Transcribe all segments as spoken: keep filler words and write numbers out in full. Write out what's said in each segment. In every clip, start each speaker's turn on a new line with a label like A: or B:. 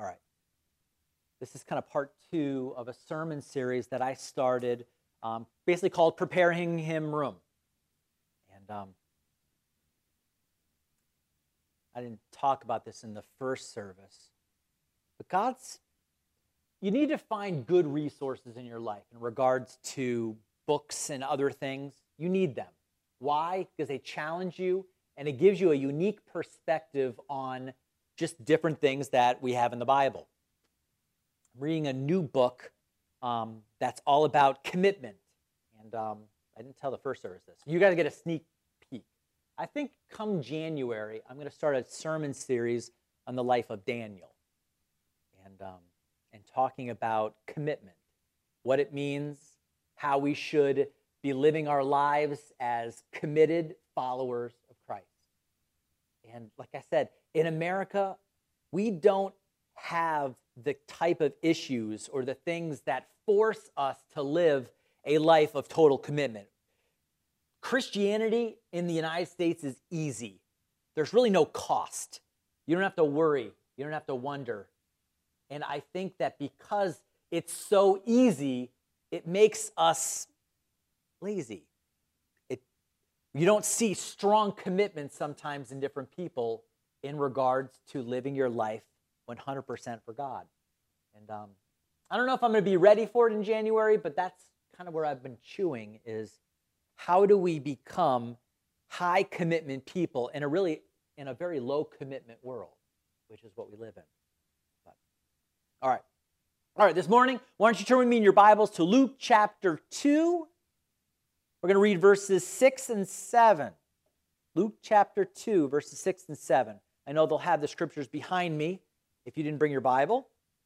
A: All right. This is kind of part two of a sermon series that I started, um, basically called Preparing Him Room. And um, I didn't talk about this in the first service, but God's, you need to find good resources in your life in regards to books and other things. You need them. Why? Because they challenge you and it gives you a unique perspective on just different things that we have in the Bible. I'm reading a new book um, that's all about commitment. And um, I didn't tell the first service this. You got to get a sneak peek. I think come January, I'm going to start a sermon series on the life of Daniel. And, um, and talking about commitment, what it means, how we should be living our lives as committed followers of Christ. And like I said, in America, we don't have the type of issues or the things that force us to live a life of total commitment. Christianity in the United States is easy. There's really no cost. You don't have to worry. You don't have to wonder. And I think that because it's so easy, it makes us lazy. It, you don't see strong commitment sometimes in different people in regards to living your life one hundred percent for God. And um, I don't know if I'm going to be ready for it in January, but that's kind of where I've been chewing is how do we become high commitment people in a really, in a very low commitment world, which is what we live in. But, all right. All right, this morning, why don't you turn with me in your Bibles to Luke chapter two. We're going to read verses six and seven. Luke chapter two, verses six and seven. I know they'll have the scriptures behind me if you didn't bring your Bible,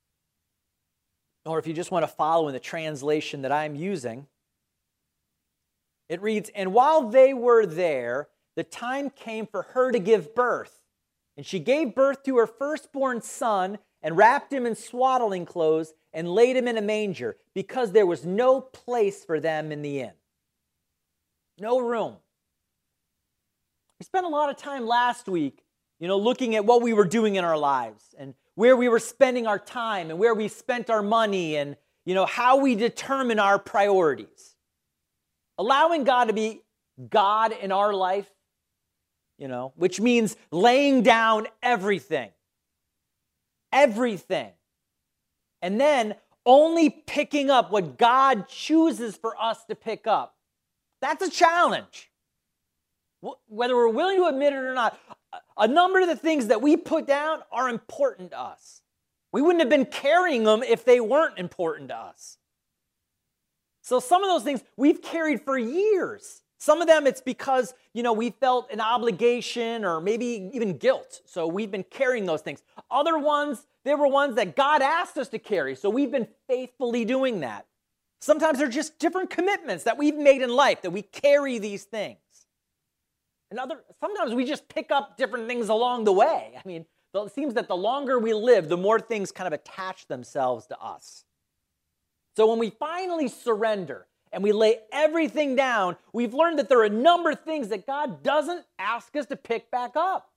A: or if you just want to follow in the translation that I'm using. It reads, "And while they were there, the time came for her to give birth. And she gave birth to her firstborn son and wrapped him in swaddling clothes and laid him in a manger because there was no place for them in the inn." No room. We spent a lot of time last week, you know, looking at what we were doing in our lives and where we were spending our time and where we spent our money and, you know, how we determine our priorities. Allowing God to be God in our life, you know, which means laying down everything. Everything. And then only picking up what God chooses for us to pick up. That's a challenge. Whether we're willing to admit it or not, a number of the things that we put down are important to us. We wouldn't have been carrying them if they weren't important to us. So some of those things we've carried for years. Some of them it's because, you know, we felt an obligation or maybe even guilt. So we've been carrying those things. Other ones, they were ones that God asked us to carry. So we've been faithfully doing that. Sometimes they're just different commitments that we've made in life that we carry these things. And other, sometimes we just pick up different things along the way. I mean, it seems that the longer we live, the more things kind of attach themselves to us. So when we finally surrender and we lay everything down, we've learned that there are a number of things that God doesn't ask us to pick back up.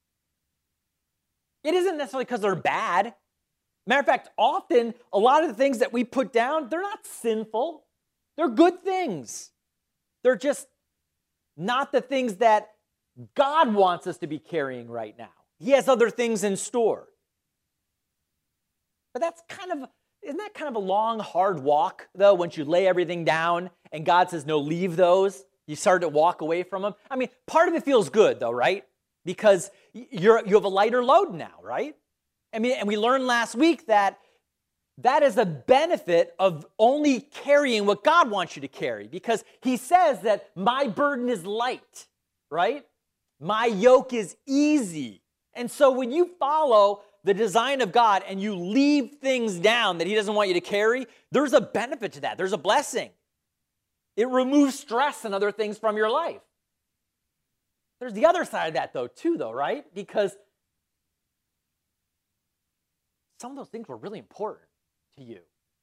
A: It isn't necessarily because they're bad. Matter of fact, often a lot of the things that we put down, they're not sinful. They're good things. They're just not the things that God wants us to be carrying right now. He has other things in store. But that's kind of, isn't that kind of a long, hard walk, though, once you lay everything down and God says, no, leave those. You start to walk away from them. I mean, part of it feels good, though, right? Because you're, you have a lighter load now, right? I mean, and we learned last week that that is a benefit of only carrying what God wants you to carry, because he says that my burden is light, right? My yoke is easy. And so when you follow the design of God and you leave things down that he doesn't want you to carry, there's a benefit to that. There's a blessing. It removes stress and other things from your life. There's the other side of that, though, too, though, right? Because some of those things were really important to you.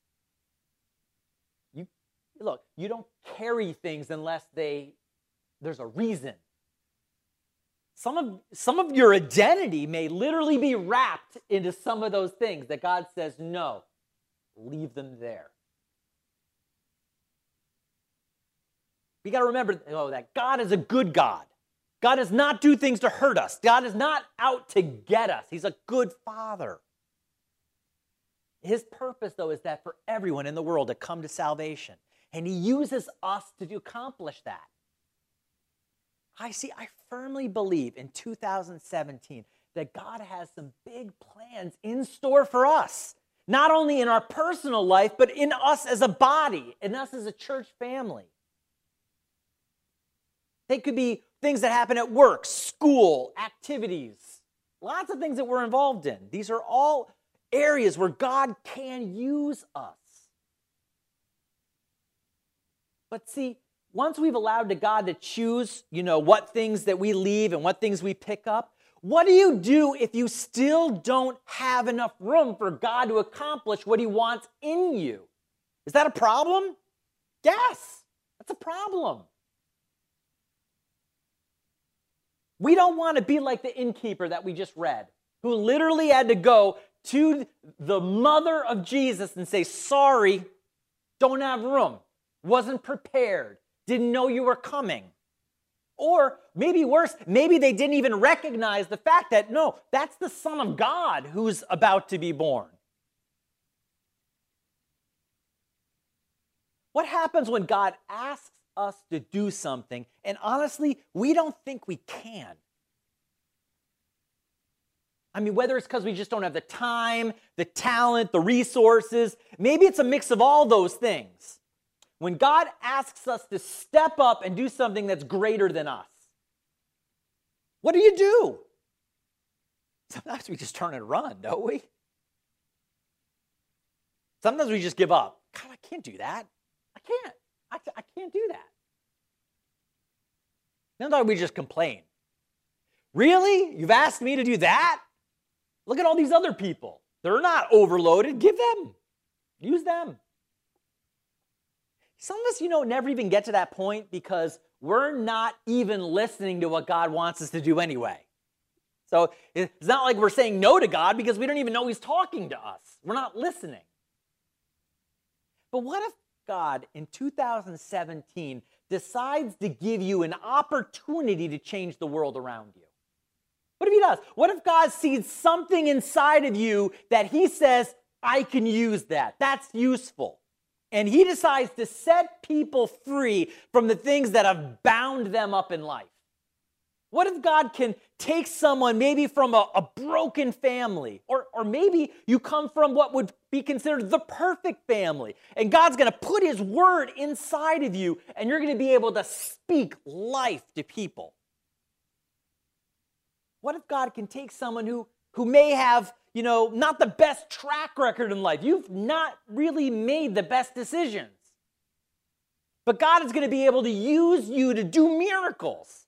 A: You look, you don't carry things unless they there's a reason. Some of, some of your identity may literally be wrapped into some of those things that God says, no, leave them there. We got to remember oh, that God is a good God. God does not do things to hurt us. God is not out to get us. He's a good Father. His purpose, though, is that for everyone in the world to come to salvation. And he uses us to do, accomplish that. I see, I firmly believe in two thousand seventeen that God has some big plans in store for us. Not only in our personal life, but in us as a body, in us as a church family. They could be things that happen at work, school, activities, lots of things that we're involved in. These are all areas where God can use us. But see, once we've allowed to God to choose, you know, what things that we leave and what things we pick up, what do you do if you still don't have enough room for God to accomplish what he wants in you? Is that a problem? Yes, that's a problem. We don't want to be like the innkeeper that we just read, who literally had to go to the mother of Jesus and say, sorry, don't have room, wasn't prepared, didn't know you were coming. Or maybe worse, maybe they didn't even recognize the fact that, no, that's the Son of God who's about to be born. What happens when God asks us to do something, and honestly, we don't think we can? I mean, whether it's because we just don't have the time, the talent, the resources, maybe it's a mix of all those things. When God asks us to step up and do something that's greater than us, what do you do? Sometimes we just turn and run, don't we? Sometimes we just give up. God, I can't do that. I can't. I, I can't do that. Sometimes we just complain. Really? You've asked me to do that? Look at all these other people. They're not overloaded. Give them. Use them. Some of us, you know, never even get to that point because we're not even listening to what God wants us to do anyway. So it's not like we're saying no to God because we don't even know he's talking to us. We're not listening. But what if God in two thousand seventeen decides to give you an opportunity to change the world around you? What if he does? What if God sees something inside of you that he says, I can use that. That's useful. And he decides to set people free from the things that have bound them up in life. What if God can take someone maybe from a, a broken family, or, or maybe you come from what would be considered the perfect family, and God's going to put his word inside of you, and you're going to be able to speak life to people? What if God can take someone who, who may have, you know, not the best track record in life? You've not really made the best decisions. But God is going to be able to use you to do miracles.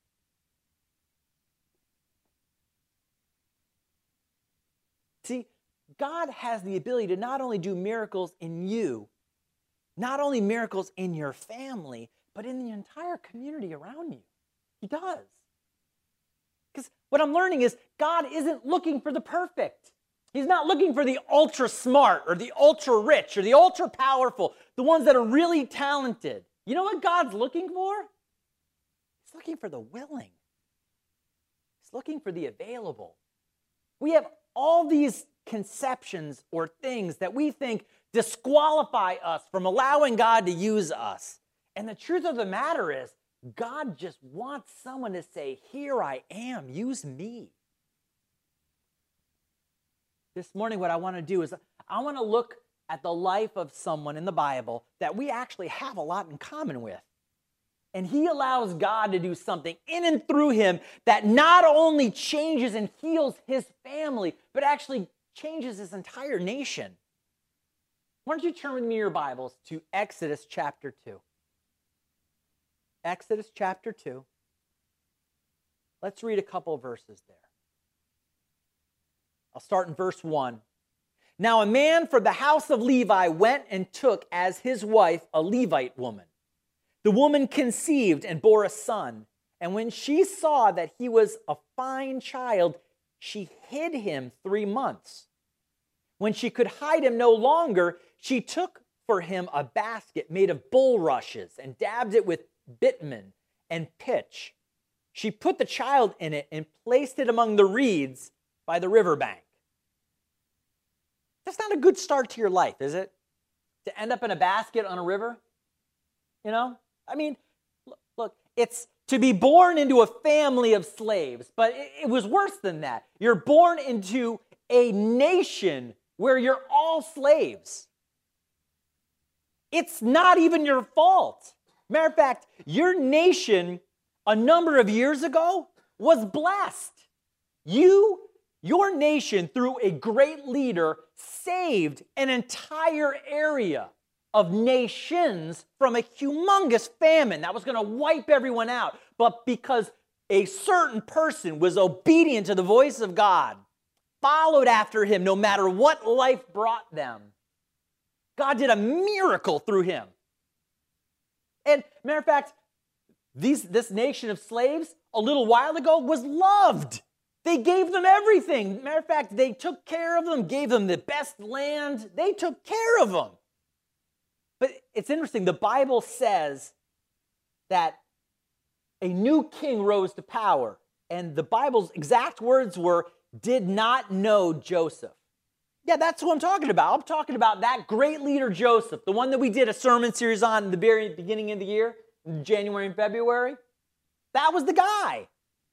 A: See, God has the ability to not only do miracles in you, not only miracles in your family, but in the entire community around you. He does. Because what I'm learning is God isn't looking for the perfect. He's not looking for the ultra smart or the ultra rich or the ultra powerful, the ones that are really talented. You know what God's looking for? He's looking for the willing. He's looking for the available. We have all these conceptions or things that we think disqualify us from allowing God to use us. And the truth of the matter is, God just wants someone to say, here I am, use me. This morning, what I want to do is I want to look at the life of someone in the Bible that we actually have a lot in common with. And he allows God to do something in and through him that not only changes and heals his family, but actually changes his entire nation. Why don't you turn with me your Bibles to Exodus chapter two. Exodus chapter two. Let's read a couple of verses there. I'll start in verse one. Now a man from the house of Levi went and took as his wife a Levite woman. The woman conceived and bore a son, And when she saw that he was a fine child, she hid him three months. When she could hide him no longer, she took for him a basket made of bulrushes and dabbed it with bitumen and pitch. She put the child in it and placed it among the reeds by the riverbank. That's not a good start to your life, is it? To end up in a basket on a river? You know? I mean, look, it's to be born into a family of slaves, but it was worse than that. You're born into a nation where you're all slaves. It's not even your fault. Matter of fact, your nation a number of years ago was blessed. You, your nation, through a great leader, saved an entire area of nations from a humongous famine that was going to wipe everyone out. But because a certain person was obedient to the voice of God, followed after him no matter what life brought them, God did a miracle through him. And matter of fact, these, this nation of slaves a little while ago was loved. They gave them everything. Matter of fact, they took care of them, gave them the best land. They took care of them. But it's interesting. The Bible says that a new king rose to power. And the Bible's exact words were, did not know Joseph. Yeah, that's what I'm talking about. I'm talking about that great leader Joseph, the one that we did a sermon series on in the very beginning of the year, in January and February. That was the guy.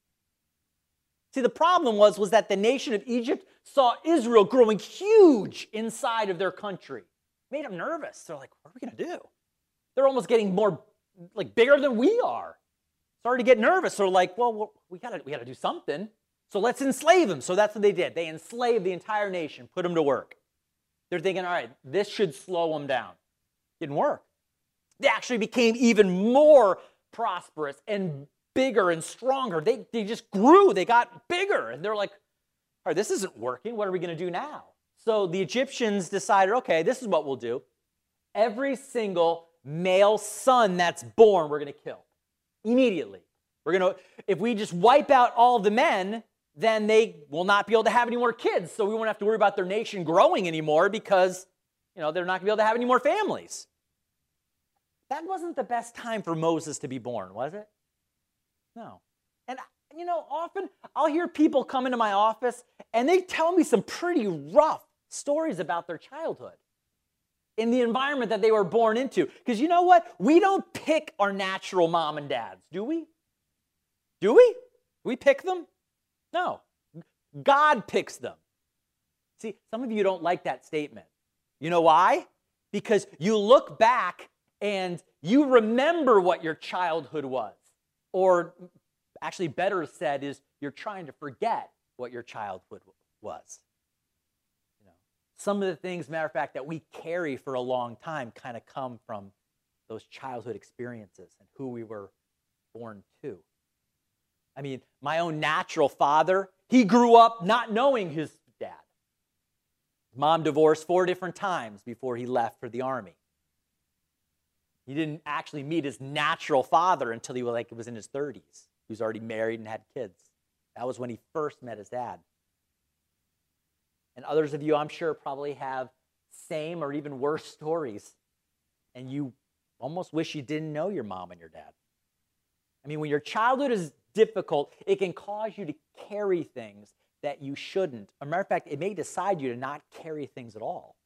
A: See, the problem was, was that the nation of Egypt saw Israel growing huge inside of their country. It made them nervous. They're like, what are we going to do? They're almost getting more, like, bigger than we are. Started to get nervous. They're like, well, we got to we got to do something. So let's enslave them. So that's what they did. They enslaved the entire nation, put them to work. They're thinking, all right, this should slow them down. Didn't work. They actually became even more prosperous and bigger and stronger. They, they just grew. They got bigger. And they're like, all right, this isn't working. What are we going to do now? So the Egyptians decided, okay, this is what we'll do. Every single male son that's born, we're going to kill immediately. We're going to, if we just wipe out all the men, then they will not be able to have any more kids. So we won't have to worry about their nation growing anymore because, you know, they're not going to be able to have any more families. That wasn't the best time for Moses to be born, was it? No. And, you know, often I'll hear people come into my office and they tell me some pretty rough stories about their childhood in the environment that they were born into. Because you know what? We don't pick our natural mom and dads, do we? Do we? Do we pick them? No. God picks them. See, some of you don't like that statement. You know why? Because you look back and you remember what your childhood was. Or actually better said is you're trying to forget what your childhood was. You know, some of the things, matter of fact, that we carry for a long time kind of come from those childhood experiences and who we were born to. I mean, my own natural father, he grew up not knowing his dad. His mom divorced four different times before he left for the army. He didn't actually meet his natural father until he was like was in his thirties. He was already married and had kids. That was when he first met his dad. And others of you, I'm sure, probably have same or even worse stories. And you almost wish you didn't know your mom and your dad. I mean, when your childhood is difficult, it can cause you to carry things that you shouldn't. As a matter of fact, it may decide you to not carry things at all.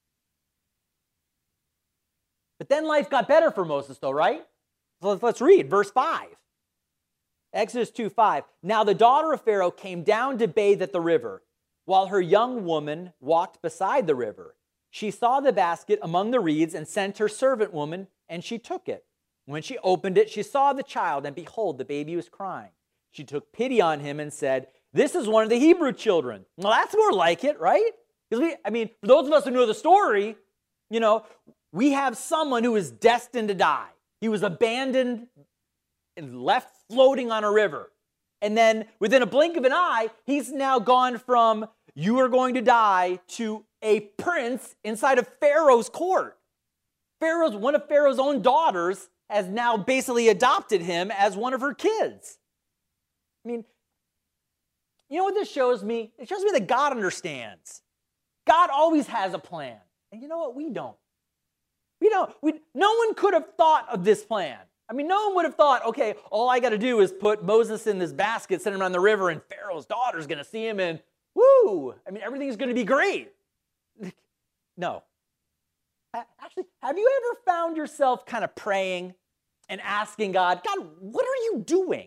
A: But then life got better for Moses, though, right? So let's read verse five. Exodus two five. Now the daughter of Pharaoh came down to bathe at the river, while her young woman walked beside the river. She saw the basket among the reeds and sent her servant woman, and she took it. When she opened it, she saw the child, and behold, the baby was crying. She took pity on him and said, this is one of the Hebrew children. Well, that's more like it, right? Because we, I mean, for those of us who know the story, you know, we have someone who is destined to die. He was abandoned and left floating on a river. And then within a blink of an eye, he's now gone from you are going to die to a prince inside of Pharaoh's court. Pharaoh's, one of Pharaoh's own daughters has now basically adopted him as one of her kids. I mean, you know what this shows me? It shows me that God understands. God always has a plan. And you know what? We don't. We don't. We, no one could have thought of this plan. I mean, no one would have thought, okay, all I got to do is put Moses in this basket, send him down the river, and Pharaoh's daughter's going to see him, and woo! I mean, everything's going to be great. No. Actually, have you ever found yourself kind of praying and asking God, God, what are you doing?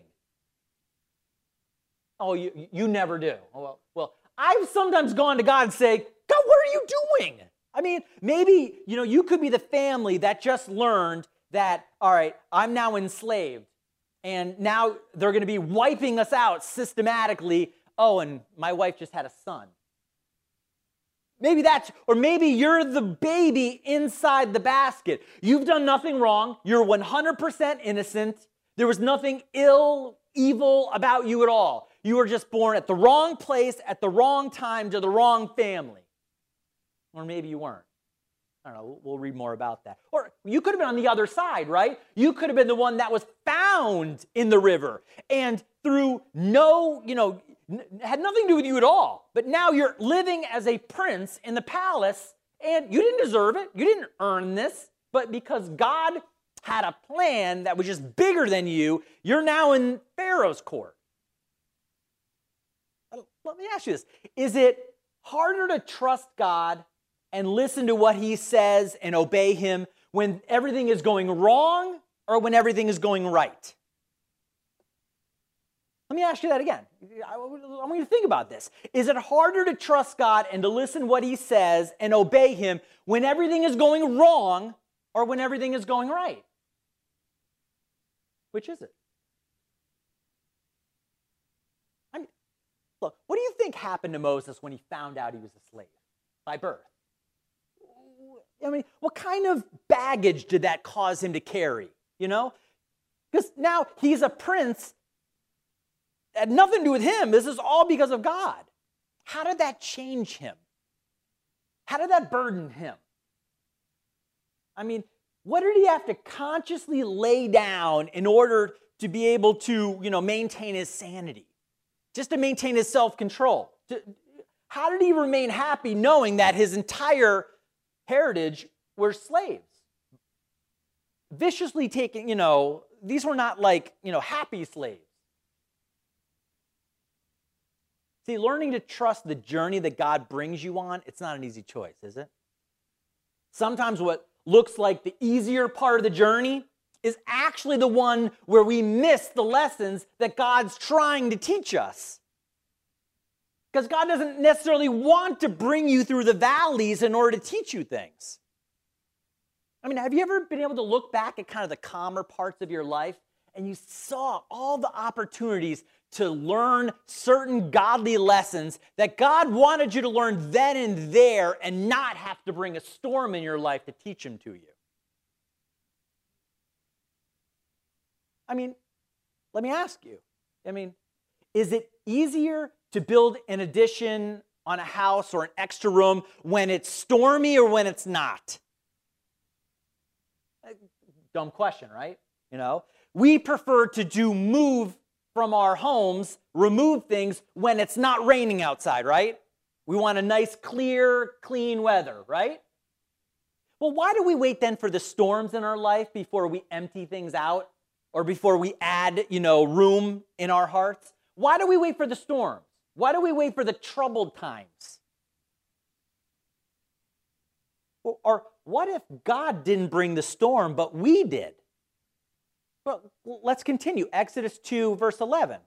A: Oh, you, you never do. Oh, well, well, I've sometimes gone to God and say, God, what are you doing? I mean, maybe, you know, you could be the family that just learned that, all right, I'm now enslaved, and now they're going to be wiping us out systematically. Oh, and my wife just had a son. Maybe that's, or maybe you're the baby inside the basket. You've done nothing wrong. You're one hundred percent innocent. There was nothing ill, evil about you at all. You were just born at the wrong place, at the wrong time, to the wrong family. Or maybe you weren't. I don't know, we'll read more about that. Or you could have been on the other side, right? You could have been the one that was found in the river and through no, you know, n- had nothing to do with you at all. But now you're living as a prince in the palace, and you didn't deserve it. You didn't earn this. But because God had a plan that was just bigger than you, you're now in Pharaoh's court. Let me ask you this. Is it harder to trust God and listen to what he says and obey him when everything is going wrong or when everything is going right? Let me ask you that again. I want you to think about this. Is it harder to trust God and to listen to what he says and obey him when everything is going wrong or when everything is going right? Which is it? I mean, look, what do you think happened to Moses when he found out he was a slave by birth? I mean, what kind of baggage did that cause him to carry, you know? Because now he's a prince. It had nothing to do with him. This is all because of God. How did that change him? How did that burden him? I mean, what did he have to consciously lay down in order to be able to, you know, maintain his sanity? Just to maintain his self-control? How did he remain happy knowing that his entire heritage were slaves? Viciously taking, you know, these were not like, you know, happy slaves. See, learning to trust the journey that God brings you on, it's not an easy choice, is it? Sometimes what looks like the easier part of the journey is actually the one where we miss the lessons that God's trying to teach us. Because God doesn't necessarily want to bring you through the valleys in order to teach you things. I mean, have you ever been able to look back at kind of the calmer parts of your life and you saw all the opportunities to learn certain godly lessons that God wanted you to learn then and there and not have to bring a storm in your life to teach them to you? I mean, let me ask you. I mean, is it easier to build an addition on a house or an extra room when it's stormy or when it's not? Dumb question, right? You know, we prefer to do move from our homes, remove things when it's not raining outside, right? We want a nice, clear, clean weather, right? Well, why do we wait then for the storms in our life before we empty things out or before we add, you know, room in our hearts? Why do we wait for the storms? Why do we wait for the troubled times? Or, or what if God didn't bring the storm, but we did? Well, let's continue. Exodus two, verse eleven.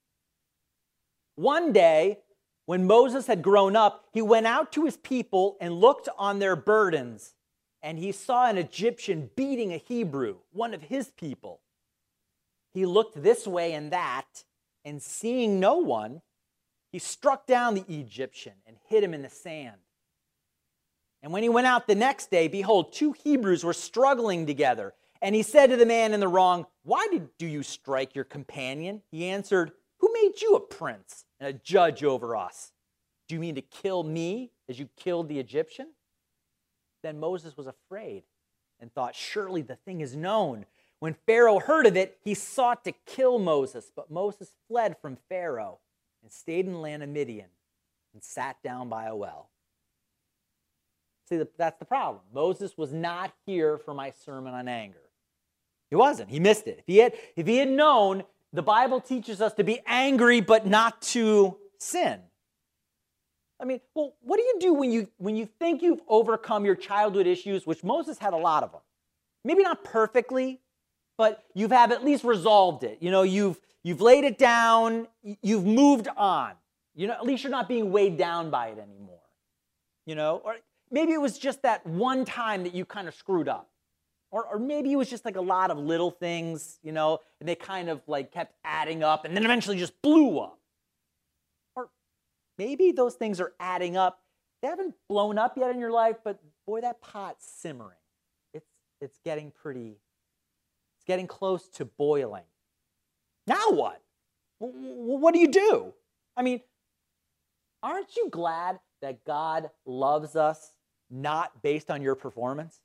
A: One day, when Moses had grown up, he went out to his people and looked on their burdens, and he saw an Egyptian beating a Hebrew, one of his people. He looked this way and that, and seeing no one, he struck down the Egyptian and hid him in the sand. And when he went out the next day, behold, two Hebrews were struggling together. And he said to the man in the wrong, "Why did, do you strike your companion?" He answered, "Who made you a prince and a judge over us? Do you mean to kill me as you killed the Egyptian?" Then Moses was afraid and thought, "Surely the thing is known. When Pharaoh heard of it, he sought to kill Moses, but Moses fled from Pharaoh and stayed in the land of Midian and sat down by a well. See, that's the problem. Moses was not here for my sermon on anger. He wasn't. He missed it. If he had, if he had known, the Bible teaches us to be angry but not to sin. I mean, well, what do you do when you when you think you've overcome your childhood issues, which Moses had a lot of them? Maybe not perfectly, but you have at least resolved it. You know, you've you've laid it down, you've moved on. You know, at least you're not being weighed down by it anymore. You know, or maybe it was just that one time that you kind of screwed up. Or, or maybe it was just like a lot of little things, you know, and they kind of like kept adding up and then eventually just blew up. Or maybe those things are adding up. They haven't blown up yet in your life, but boy, that pot's simmering. It's, it's getting pretty, it's getting close to boiling. Now what? What do you do? I mean, aren't you glad that God loves us not based on your performance?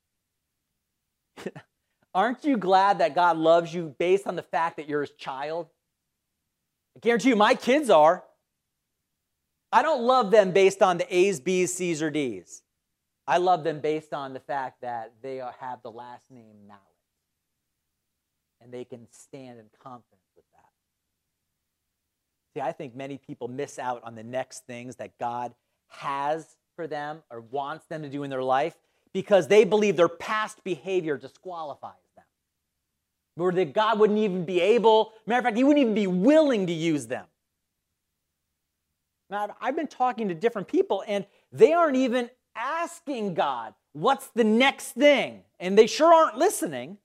A: Aren't you glad that God loves you based on the fact that you're his child? I guarantee you, my kids are. I don't love them based on the A's, B's, C's, or D's. I love them based on the fact that they are, have the last name Knowledge. And they can stand in confidence with that. See, I think many people miss out on the next things that God has for them or wants them to do in their life because they believe their past behavior disqualifies them. Or that God wouldn't even be able, matter of fact, he wouldn't even be willing to use them. Now, I've been talking to different people, and they aren't even asking God, what's the next thing? And they sure aren't listening.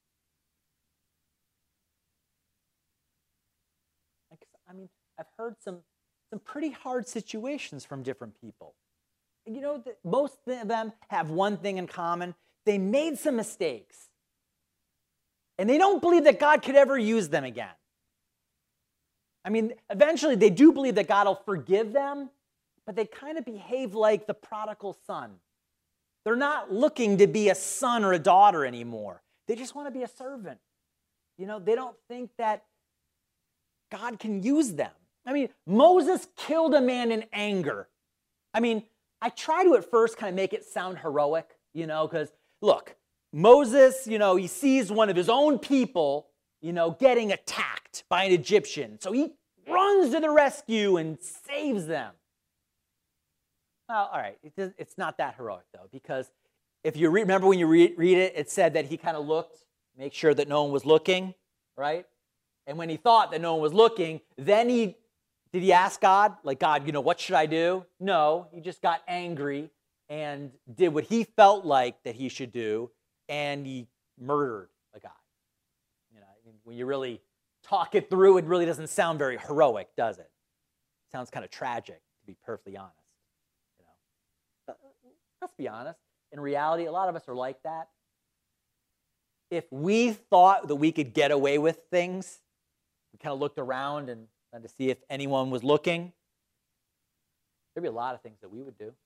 A: I mean, I've heard some, some pretty hard situations from different people. You know, most of them have one thing in common. They made some mistakes. And they don't believe that God could ever use them again. I mean, eventually they do believe that God will forgive them, but they kind of behave like the prodigal son. They're not looking to be a son or a daughter anymore. They just want to be a servant. You know, they don't think that God can use them. I mean, Moses killed a man in anger. I mean, I try to at first kind of make it sound heroic, you know, because look, Moses, you know, he sees one of his own people, you know, getting attacked by an Egyptian. So he runs to the rescue and saves them. Well, all right, it, it's not that heroic, though, because if you re- remember when you re- read it, it said that he kind of looked, make sure that no one was looking, right? And when he thought that no one was looking, then he, did he ask God, like, God, you know, what should I do? No, he just got angry and did what he felt like that he should do, and he murdered a guy. You know, when you really talk it through, it really doesn't sound very heroic, does it? It sounds kind of tragic, to be perfectly honest. You know, but let's be honest. In reality, a lot of us are like that. If we thought that we could get away with things, we kind of looked around and to see if anyone was looking, there'd be a lot of things that we would do.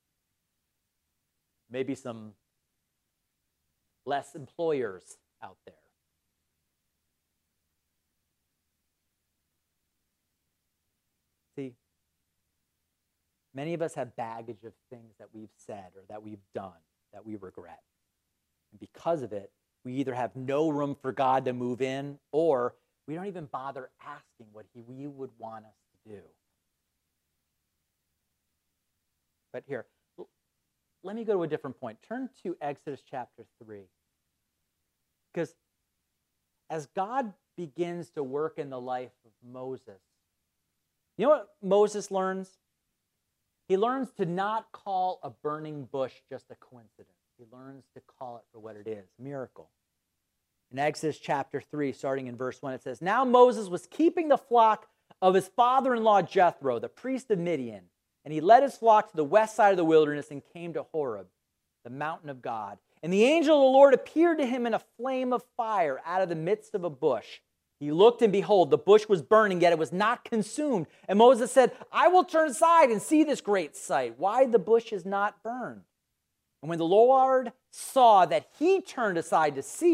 A: Maybe some less employers out there. See, many of us have baggage of things that we've said or that we've done that we regret. And because of it, we either have no room for God to move in, or we don't even bother asking what he, we would want us to do. But here, let me go to a different point. Turn to Exodus chapter three. Because as God begins to work in the life of Moses, you know what Moses learns? He learns to not call a burning bush just a coincidence. He learns to call it for what it is, a miracle. In Exodus chapter three, starting in verse one, it says, Now Moses was keeping the flock of his father-in-law Jethro, the priest of Midian, and he led his flock to the west side of the wilderness and came to Horeb, the mountain of God. And the angel of the Lord appeared to him in a flame of fire out of the midst of a bush. He looked, and behold, the bush was burning, yet it was not consumed. And Moses said, I will turn aside and see this great sight, why the bush is not burned. And when the Lord saw that he turned aside to see,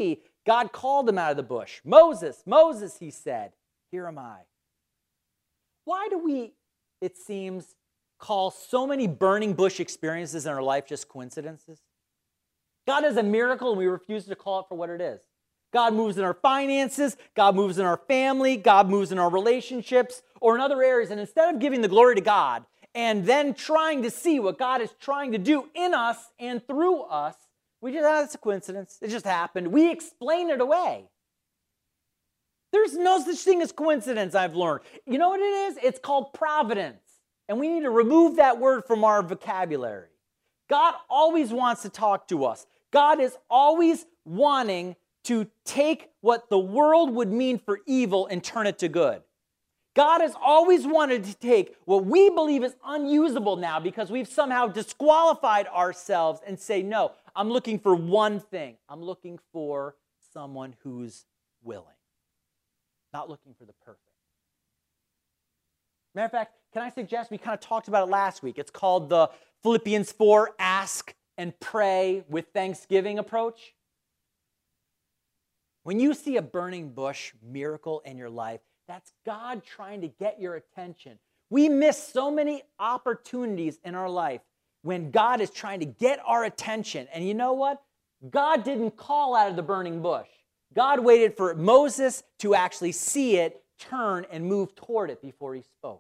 A: God called him out of the bush. Moses, Moses, he said, here am I. Why do we, it seems, call so many burning bush experiences in our life just coincidences? God does a miracle and we refuse to call it for what it is. God moves in our finances, God moves in our family, God moves in our relationships or in other areas. And instead of giving the glory to God and then trying to see what God is trying to do in us and through us, we just, ah, it's a coincidence. It just happened. We explain it away. There's no such thing as coincidence, I've learned. You know what it is? It's called providence. And we need to remove that word from our vocabulary. God always wants to talk to us. God is always wanting to take what the world would mean for evil and turn it to good. God has always wanted to take what we believe is unusable now because we've somehow disqualified ourselves and say, no, I'm looking for one thing. I'm looking for someone who's willing, not looking for the perfect. Matter of fact, can I suggest, we kind of talked about it last week. It's called the Philippians four, ask and pray with thanksgiving approach. When you see a burning bush miracle in your life, that's God trying to get your attention. We miss so many opportunities in our life when God is trying to get our attention. And you know what? God didn't call out of the burning bush. God waited for Moses to actually see it, turn, and move toward it before he spoke.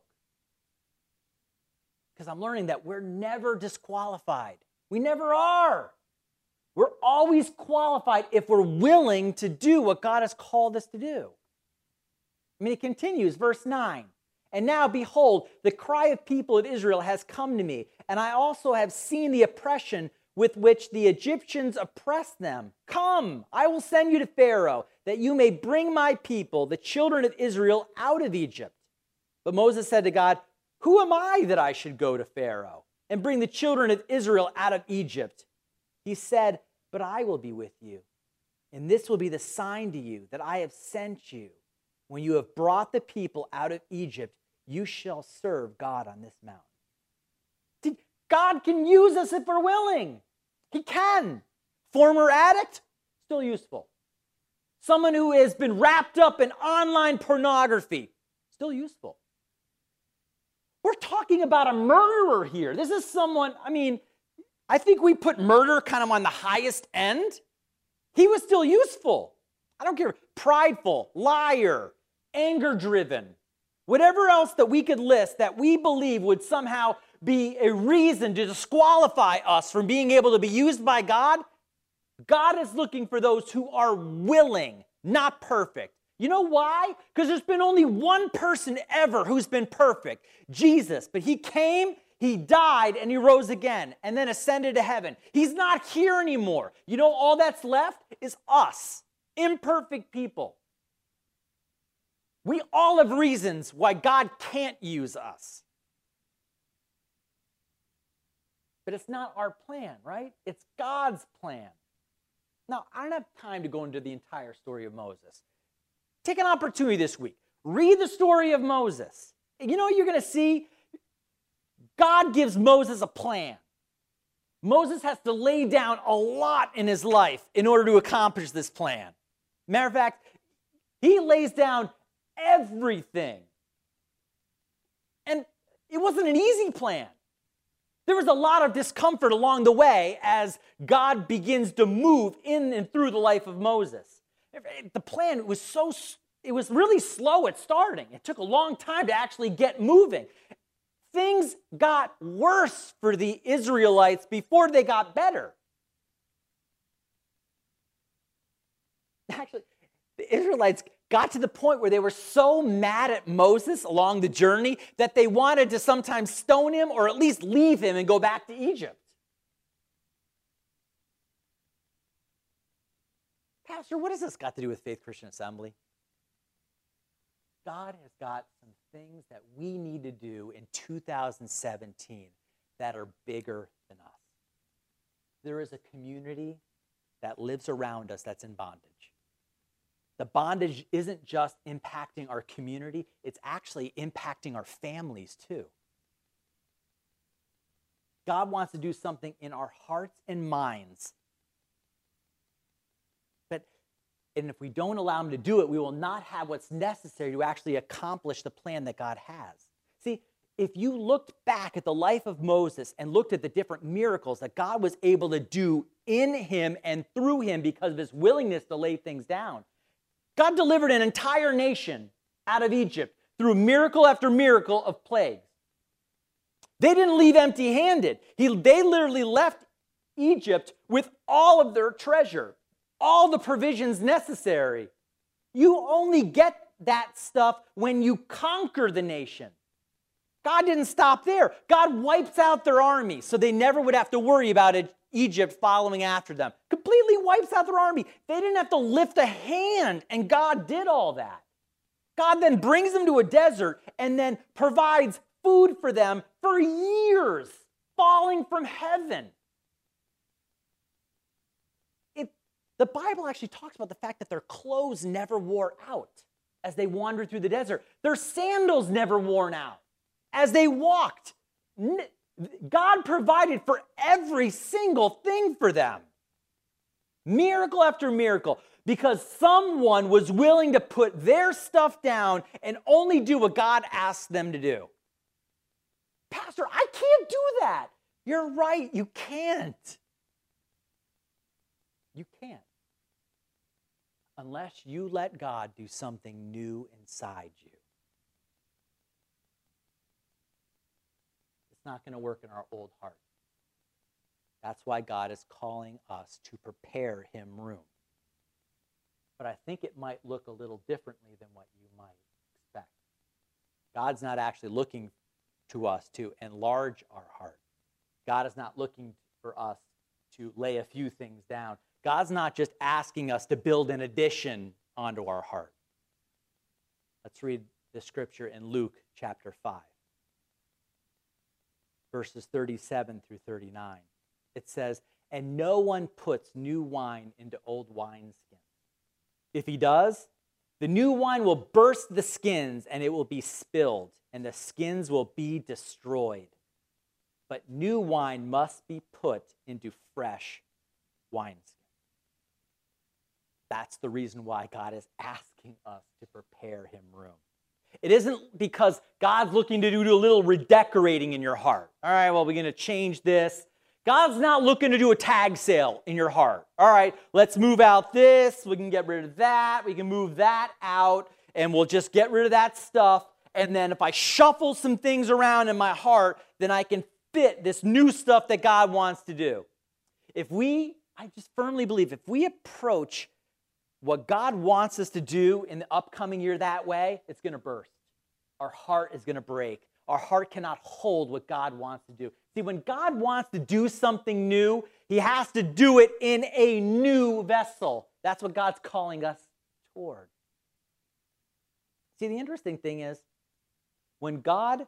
A: Because I'm learning that we're never disqualified. We never are. We're always qualified if we're willing to do what God has called us to do. I mean, it continues, verse nine. And now, behold, the cry of people of Israel has come to me, and I also have seen the oppression with which the Egyptians oppress them. Come, I will send you to Pharaoh, that you may bring my people, the children of Israel, out of Egypt. But Moses said to God, who am I that I should go to Pharaoh and bring the children of Israel out of Egypt? He said, but I will be with you, and this will be the sign to you that I have sent you. When you have brought the people out of Egypt, you shall serve God on this mountain. God can use us if we're willing. He can. Former addict, still useful. Someone who has been wrapped up in online pornography, still useful. We're talking about a murderer here. This is someone, I mean, I think we put murder kind of on the highest end. He was still useful. I don't care. Prideful, liar, anger-driven, whatever else that we could list that we believe would somehow be a reason to disqualify us from being able to be used by God, God is looking for those who are willing, not perfect. You know why? Because there's been only one person ever who's been perfect, Jesus. But he came, he died, and he rose again, and then ascended to heaven. He's not here anymore. You know, all that's left is us, imperfect people. We all have reasons why God can't use us. But it's not our plan, right? It's God's plan. Now, I don't have time to go into the entire story of Moses. Take an opportunity this week. Read the story of Moses. You know what you're going to see? God gives Moses a plan. Moses has to lay down a lot in his life in order to accomplish this plan. Matter of fact, he lays down everything. And it wasn't an easy plan. There was a lot of discomfort along the way as God begins to move in and through the life of Moses. The plan was so, it was really slow at starting. It took a long time to actually get moving. Things got worse for the Israelites before they got better. Actually, the Israelites got to the point where they were so mad at Moses along the journey that they wanted to sometimes stone him or at least leave him and go back to Egypt. Pastor, what has this got to do with Faith Christian Assembly? God has got some things that we need to do in two thousand seventeen that are bigger than us. There is a community that lives around us that's in bondage. The bondage isn't just impacting our community, it's actually impacting our families too. God wants to do something in our hearts and minds. But And if we don't allow him to do it, we will not have what's necessary to actually accomplish the plan that God has. See, if you looked back at the life of Moses and looked at the different miracles that God was able to do in him and through him because of his willingness to lay things down, God delivered an entire nation out of Egypt through miracle after miracle of plagues. They didn't leave empty-handed. He, they literally left Egypt with all of their treasure, all the provisions necessary. You only get that stuff when you conquer the nation. God didn't stop there. God wipes out their army so they never would have to worry about it, Egypt following after them. Completely wipes out their army. They didn't have to lift a hand, and God did all that. God then brings them to a desert and then provides food for them for years, falling from heaven. It, the Bible actually talks about the fact that their clothes never wore out as they wandered through the desert. Their sandals never worn out as they walked. God provided for every single thing for them. Miracle after miracle, because someone was willing to put their stuff down and only do what God asked them to do. Pastor, I can't do that. You're right, you can't. You can't. Unless you let God do something new inside you. It's not going to work in our old heart. That's why God is calling us to prepare him room. But I think it might look a little differently than what you might expect. God's not actually looking to us to enlarge our heart. God is not looking for us to lay a few things down. God's not just asking us to build an addition onto our heart. Let's read the scripture in Luke chapter five, verses thirty-seven through thirty-nine. It says, "And no one puts new wine into old wineskins. If he does, the new wine will burst the skins, and it will be spilled, and the skins will be destroyed. But new wine must be put into fresh wineskins." That's the reason why God is asking us to prepare him room. It isn't because God's looking to do a little redecorating in your heart. All right, well, we're going to change this. God's not looking to do a tag sale in your heart. All right, let's move out this. We can get rid of that. We can move that out, and we'll just get rid of that stuff. And then if I shuffle some things around in my heart, then I can fit this new stuff that God wants to do. If we, I just firmly believe, if we approach what God wants us to do in the upcoming year that way, it's going to burst. Our heart is going to break. Our heart cannot hold what God wants to do. See, when God wants to do something new, he has to do it in a new vessel. That's what God's calling us toward. See, the interesting thing is, when God,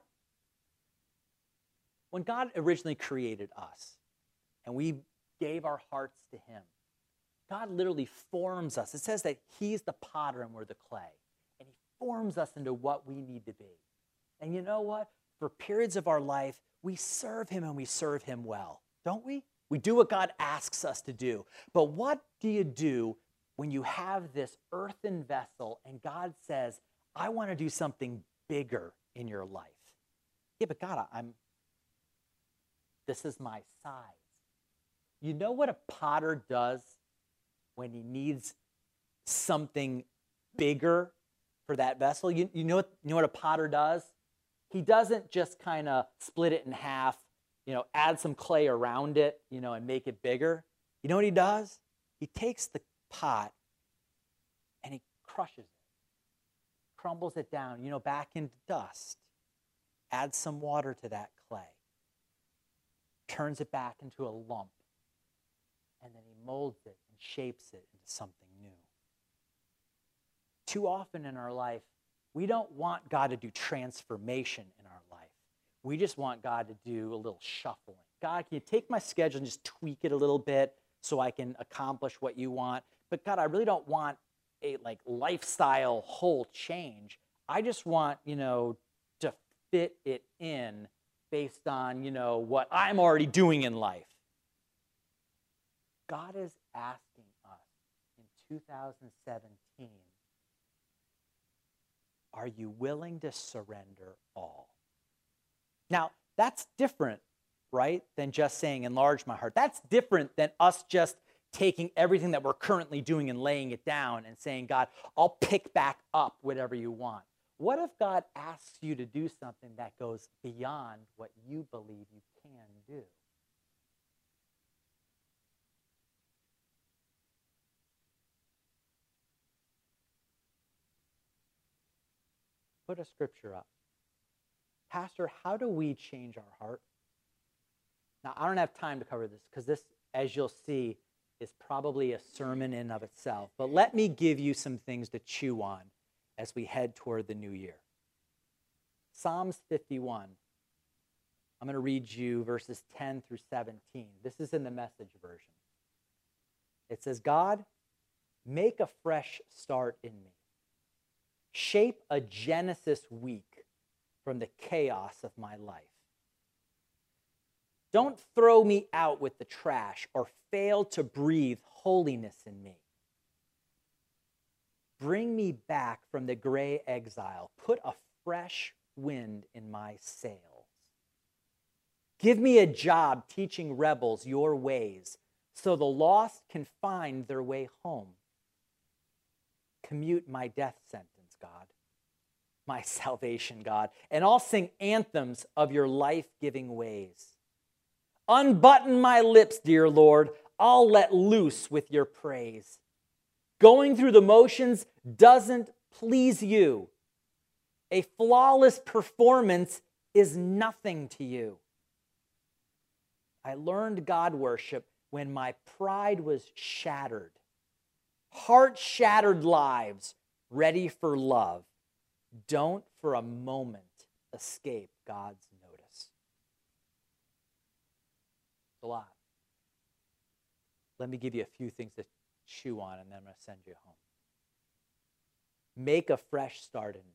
A: when God originally created us, and we gave our hearts to him, God literally forms us. It says that he's the potter and we're the clay. And he forms us into what we need to be. And you know what? For periods of our life, we serve him and we serve him well, don't we? We do what God asks us to do. But what do you do when you have this earthen vessel and God says, I want to do something bigger in your life? Yeah, but God, I'm, this is my size. You know what a potter does when he needs something bigger for that vessel? You, you, know, what, you know what a potter does? He doesn't just kind of split it in half, you know, add some clay around it, you know, and make it bigger. You know what he does? He takes the pot and he crushes it, crumbles it down, you know, back into dust, adds some water to that clay, turns it back into a lump, and then he molds it and shapes it into something new. Too often in our life, we don't want God to do transformation in our life. We just want God to do a little shuffling. God, can you take my schedule and just tweak it a little bit so I can accomplish what you want? But God, I really don't want a like lifestyle whole change. I just want, you know, to fit it in based on, you know, what I'm already doing in life. God is asking us in two thousand seventeen, are you willing to surrender all? Now, that's different, right, than just saying, enlarge my heart. That's different than us just taking everything that we're currently doing and laying it down and saying, God, I'll pick back up whatever you want. What if God asks you to do something that goes beyond what you believe you can do? Put a scripture up. Pastor, how do we change our heart? Now, I don't have time to cover this because this, as you'll see, is probably a sermon in and of itself. But let me give you some things to chew on as we head toward the new year. Psalms fifty-one. I'm going to read you verses ten through seventeen. This is in the Message version. It says, God, make a fresh start in me. Shape a Genesis week from the chaos of my life. Don't throw me out with the trash or fail to breathe holiness in me. Bring me back from the gray exile. Put a fresh wind in my sails. Give me a job teaching rebels your ways so the lost can find their way home. Commute my death sentence, God, my salvation, God, and I'll sing anthems of your life-giving ways. Unbutton my lips, dear Lord. I'll let loose with your praise. Going through the motions doesn't please you. A flawless performance is nothing to you. I learned God worship when my pride was shattered. Heart-shattered lives ready for love. Don't for a moment escape God's notice. It's a lot. Let me give you a few things to chew on, and then I'm going to send you home. Make a fresh start in me.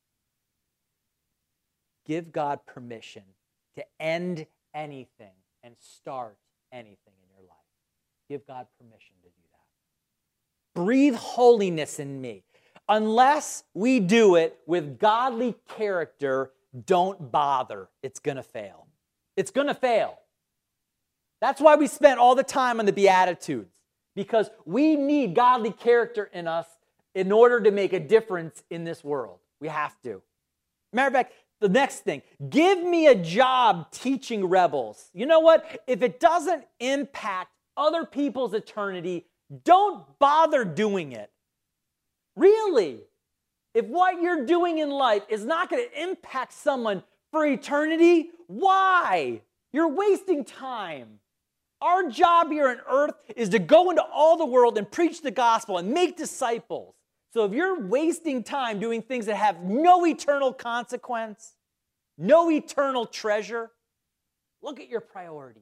A: Give God permission to end anything and start anything in your life. Give God permission to do that. Breathe holiness in me. Unless we do it with godly character, don't bother. It's going to fail. It's going to fail. That's why we spent all the time on the Beatitudes, because we need godly character in us in order to make a difference in this world. We have to. Matter of fact, the next thing, give me a job teaching rebels. You know what? If it doesn't impact other people's eternity, don't bother doing it. Really. If what you're doing in life is not going to impact someone for eternity, why? You're wasting time. Our job here on earth is to go into all the world and preach the gospel and make disciples. So if you're wasting time doing things that have no eternal consequence, no eternal treasure, look at your priorities.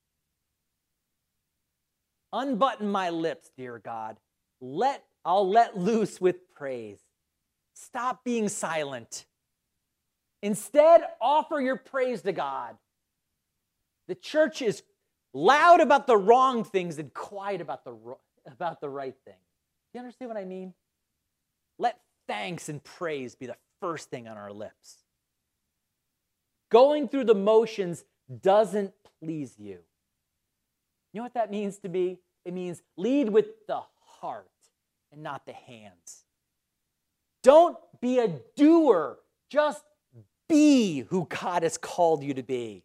A: Unbutton my lips, dear God. Let, I'll let loose with praise. Stop being silent. Instead, offer your praise to God. The church is loud about the wrong things and quiet about the, about the right thing. Do you understand what I mean? Let thanks and praise be the first thing on our lips. Going through the motions doesn't please you. You know what that means to me? It means lead with the heart and not the hands. Don't be a doer. Just be who God has called you to be.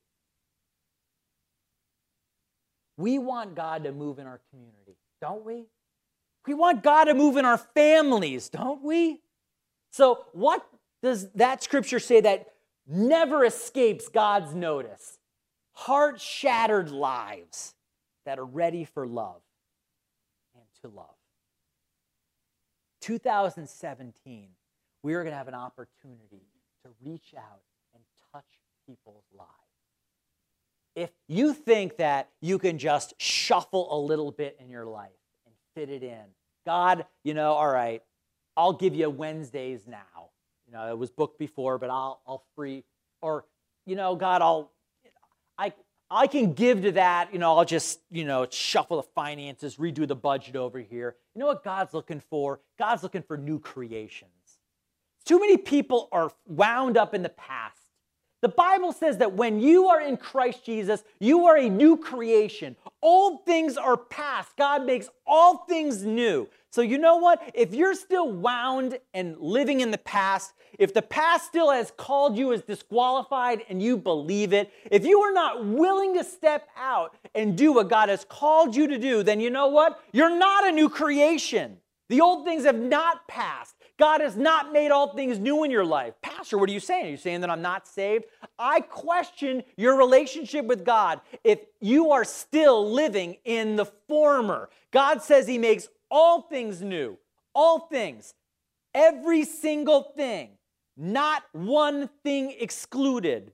A: We want God to move in our community, don't we? We want God to move in our families, don't we? So what does that scripture say that never escapes God's notice? Heart-shattered lives that are ready for love and to love. two thousand seventeen, we are going to have an opportunity to reach out and touch people's lives. If you think that you can just shuffle a little bit in your life and fit it in, God, you know, all right, I'll give you Wednesdays now. You know, it was booked before, but I'll I'll free, or, you know, God, I'll I I can give to that. You know, I'll just, you know, shuffle the finances, redo the budget over here. You know what God's looking for? God's looking for new creations. Too many people are wound up in the past. The Bible says that when you are in Christ Jesus, you are a new creation. Old things are past. God makes all things new. So you know what? If you're still wound and living in the past, if the past still has called you as disqualified and you believe it, if you are not willing to step out and do what God has called you to do, then you know what? You're not a new creation. The old things have not passed. God has not made all things new in your life. Pastor, what are you saying? Are you saying that I'm not saved? I question your relationship with God if you are still living in the former. God says he makes all things new. All things. Every single thing. Not one thing excluded.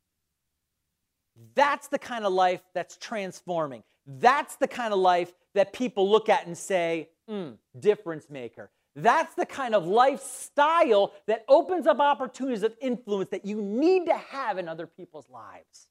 A: That's the kind of life that's transforming. That's the kind of life that people look at and say, mm, difference maker. That's the kind of lifestyle that opens up opportunities of influence that you need to have in other people's lives.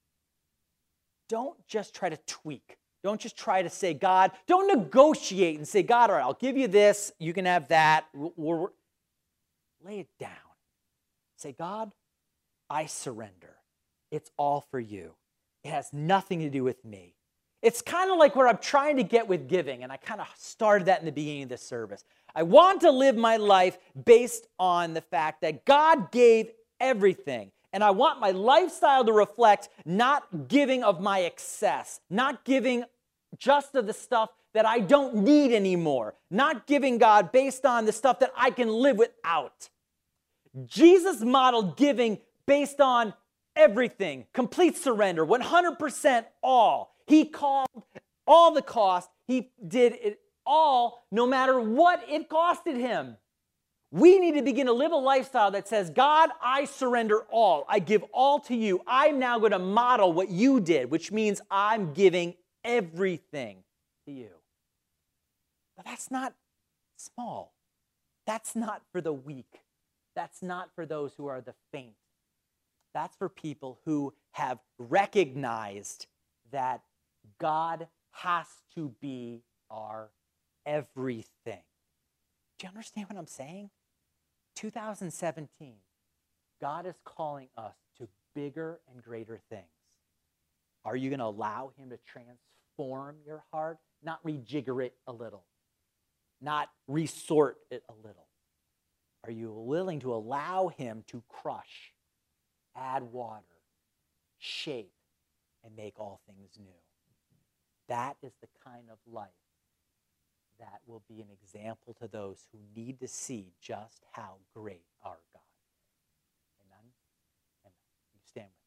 A: Don't just try to tweak. Don't just try to say, God, don't negotiate and say, God, all right, I'll give you this. You can have that. We're, we're. Lay it down. Say, God, I surrender. It's all for you. It has nothing to do with me. It's kind of like where I'm trying to get with giving, and I kind of started that in the beginning of this service. I want to live my life based on the fact that God gave everything, and I want my lifestyle to reflect not giving of my excess, not giving just of the stuff that I don't need anymore, not giving God based on the stuff that I can live without. Jesus modeled giving based on everything, complete surrender, one hundred percent all. He called all the cost. He did it all, no matter what it costed him. We need to begin to live a lifestyle that says, God, I surrender all. I give all to you. I'm now going to model what you did, which means I'm giving everything to you. But that's not small. That's not for the weak. That's not for those who are the faint. That's for people who have recognized that God has to be our everything. Do you understand what I'm saying? two thousand seventeen, God is calling us to bigger and greater things. Are you going to allow him to transform your heart? Not rejigger it a little. Not resort it a little. Are you willing to allow him to crush, add water, shape, and make all things new? That is the kind of life that will be an example to those who need to see just how great our God. Amen? Amen. You stand with me.